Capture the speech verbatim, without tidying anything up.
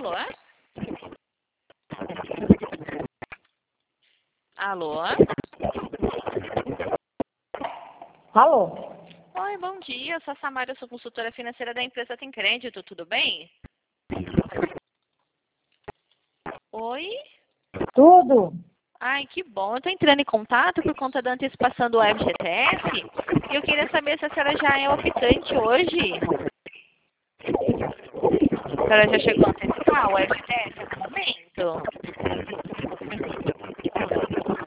Alô? Alô? Alô? Oi, bom dia. Eu sou a Samara, eu sou consultora financeira da empresa Tem Crédito, tudo bem? Oi? Tudo? Ai, que bom. Eu tô entrando em contato por conta da antecipação do F G T S e eu queria saber se a senhora já é optante hoje. A senhora já chegou a antecipar o F G T S no momento?